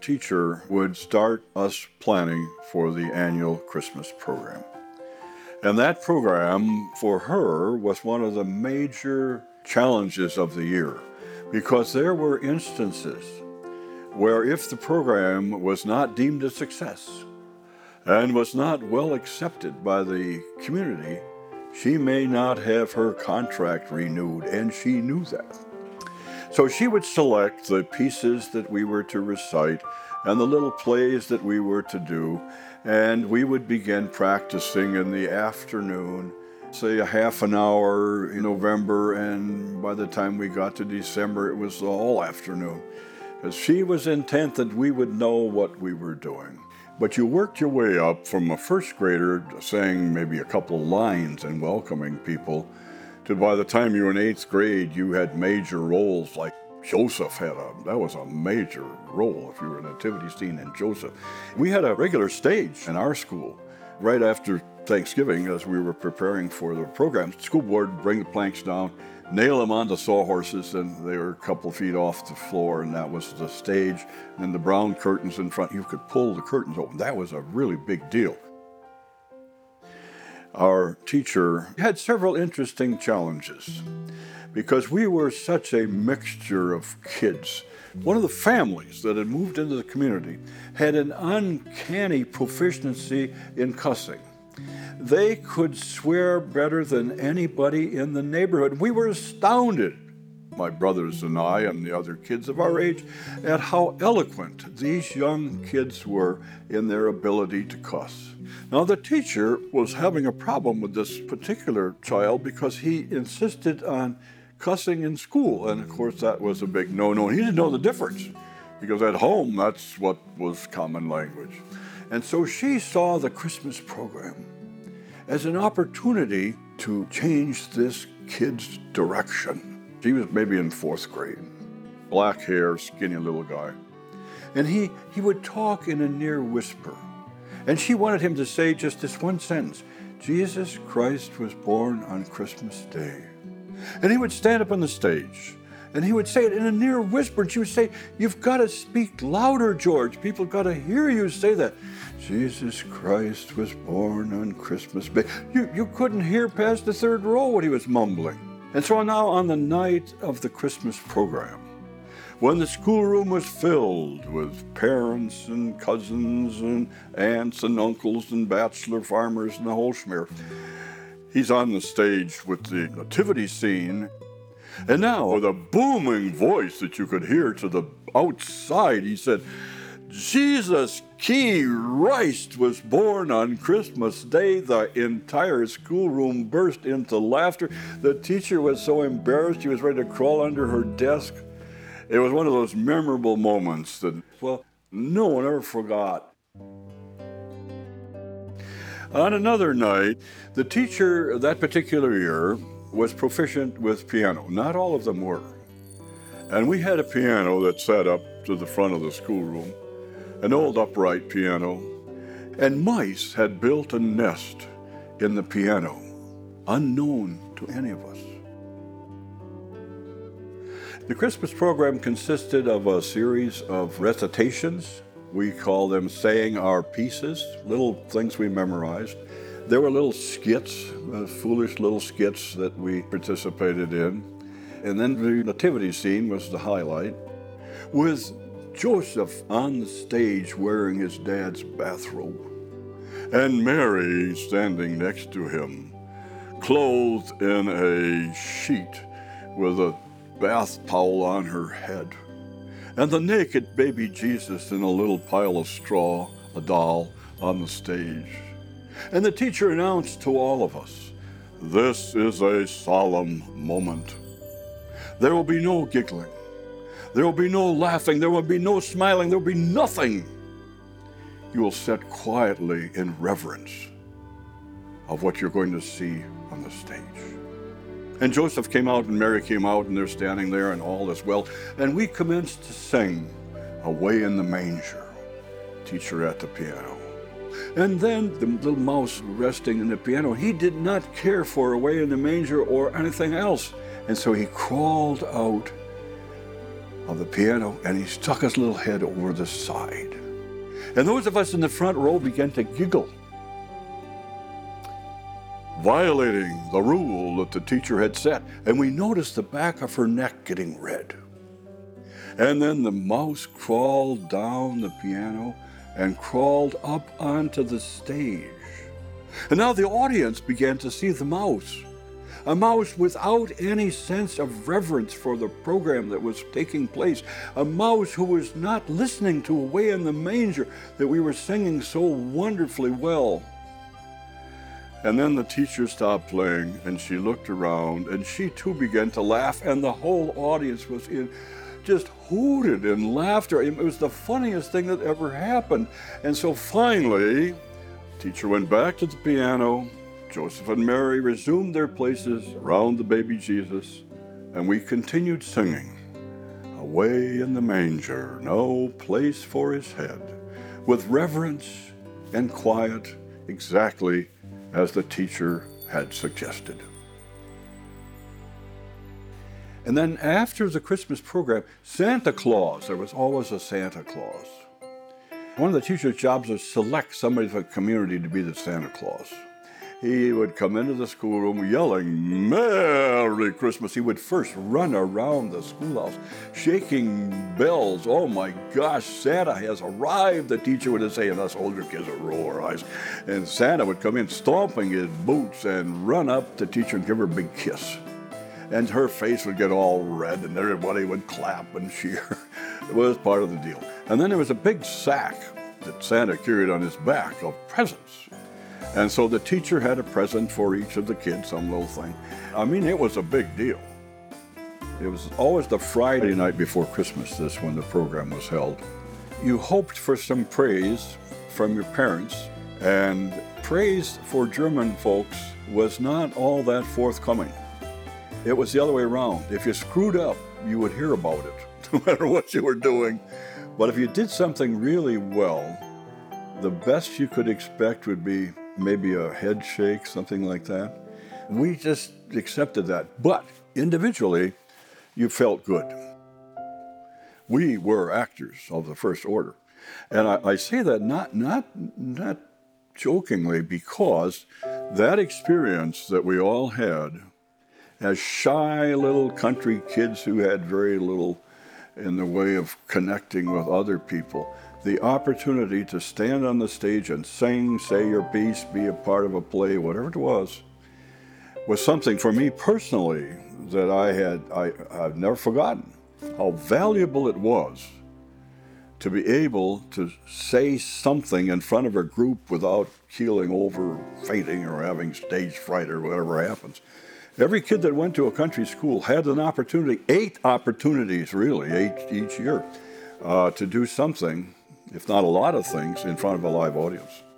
teacher would start us planning for the annual Christmas program. And that program, for her, was one of the major challenges of the year, because there were instances where if the program was not deemed a success and was not well accepted by the community, she may not have her contract renewed, and she knew that. So she would select the pieces that we were to recite and the little plays that we were to do, and we would begin practicing in the afternoon, say a half an hour in November, and by the time we got to December, it was all afternoon. Because she was intent that we would know what we were doing. But you worked your way up from a first grader saying maybe a couple of lines and welcoming people, to by the time you were in 8th grade, you had major roles like Joseph that was a major role if you were in a nativity scene in Joseph. We had a regular stage in our school. Right after Thanksgiving, as we were preparing for the program, the school board would bring the planks down, nail them onto sawhorses, and they were a couple feet off the floor, and that was the stage. And then the brown curtains in front, you could pull the curtains open. That was a really big deal. Our teacher had several interesting challenges because we were such a mixture of kids. One of the families that had moved into the community had an uncanny proficiency in cussing. They could swear better than anybody in the neighborhood. We were astounded, my brothers and I and the other kids of our age, at how eloquent these young kids were in their ability to cuss. Now, the teacher was having a problem with this particular child because he insisted on cussing in school, and of course that was a big no-no. He didn't know the difference because at home that's what was common language. And so she saw the Christmas program as an opportunity to change this kid's direction. He was maybe in 4th grade, black hair, skinny little guy. And he would talk in a near whisper. And she wanted him to say just this one sentence: Jesus Christ was born on Christmas Day. And he would stand up on the stage, and he would say it in a near whisper, and she would say, "You've got to speak louder, George. People got to hear you say that. Jesus Christ was born on Christmas Day." You couldn't hear past the 3rd row what he was mumbling. And so now on the night of the Christmas program, when the schoolroom was filled with parents and cousins and aunts and uncles and bachelor farmers and the whole schmear, he's on the stage with the nativity scene. And now, with a booming voice that you could hear to the outside, he said, Jesus Christ was born on Christmas Day. The entire schoolroom burst into laughter. The teacher was so embarrassed she was ready to crawl under her desk. It was one of those memorable moments that, well, no one ever forgot. On another night, the teacher that particular year was proficient with piano. Not all of them were. And we had a piano that sat up to the front of the schoolroom, an old upright piano, and mice had built a nest in the piano, unknown to any of us. The Christmas program consisted of a series of recitations. We call them saying our pieces, little things we memorized. There were little skits, foolish little skits that we participated in. And then the nativity scene was the highlight, with Joseph on the stage wearing his dad's bathrobe, and Mary standing next to him, clothed in a sheet with a bath towel on her head, and the naked baby Jesus in a little pile of straw, a doll, on the stage. And the teacher announced to all of us, "This is a solemn moment. There will be no giggling. There will be no laughing. There will be no smiling. There will be nothing. You will sit quietly in reverence of what you're going to see on the stage." And Joseph came out and Mary came out, and they're standing there, and all is well. And we commenced to sing "Away in the Manger," teacher at the piano. And then the little mouse resting in the piano, he did not care for "Away in the Manger" or anything else. And so he crawled out of the piano, and he stuck his little head over the side. And those of us in the front row began to giggle, violating the rule that the teacher had set. And we noticed the back of her neck getting red. And then the mouse crawled down the piano and crawled up onto the stage. And now the audience began to see the mouse. A mouse without any sense of reverence for the program that was taking place. A mouse who was not listening to Away in the Manger that we were singing so wonderfully well. And then the teacher stopped playing and she looked around and she too began to laugh, and the whole audience was just hooted in laughter. It was the funniest thing that ever happened. And so finally, the teacher went back to the piano. Joseph and Mary resumed their places around the baby Jesus, and we continued singing, Away in the Manger, no place for his head, with reverence and quiet, exactly as the teacher had suggested. And then after the Christmas program, Santa Claus, there was always a Santa Claus. One of the teacher's jobs was to select somebody from the community to be the Santa Claus. He would come into the schoolroom yelling, Merry Christmas. He would first run around the schoolhouse, shaking bells. Oh my gosh, Santa has arrived, the teacher would say, and us older kids would roll our eyes. And Santa would come in stomping his boots and run up to the teacher and give her a big kiss. And her face would get all red and everybody would clap and cheer. It was part of the deal. And then there was a big sack that Santa carried on his back of presents. And so the teacher had a present for each of the kids, some little thing. I mean, it was a big deal. It was always the Friday night before Christmas, this when the program was held. You hoped for some praise from your parents, and praise for German folks was not all that forthcoming. It was the other way around. If you screwed up, you would hear about it, no matter what you were doing. But if you did something really well, the best you could expect would be maybe a head shake, something like that. We just accepted that. But individually, you felt good. We were actors of the first order. And I say that not jokingly, because that experience that we all had as shy little country kids who had very little in the way of connecting with other people, the opportunity to stand on the stage and sing, say your piece, be a part of a play, whatever it was something for me personally that I've never forgotten. How valuable it was to be able to say something in front of a group without keeling over, fainting, or having stage fright or whatever happens. Every kid that went to a country school had an opportunity, 8 opportunities really, 8 each year, to do something, if not a lot of things, in front of a live audience.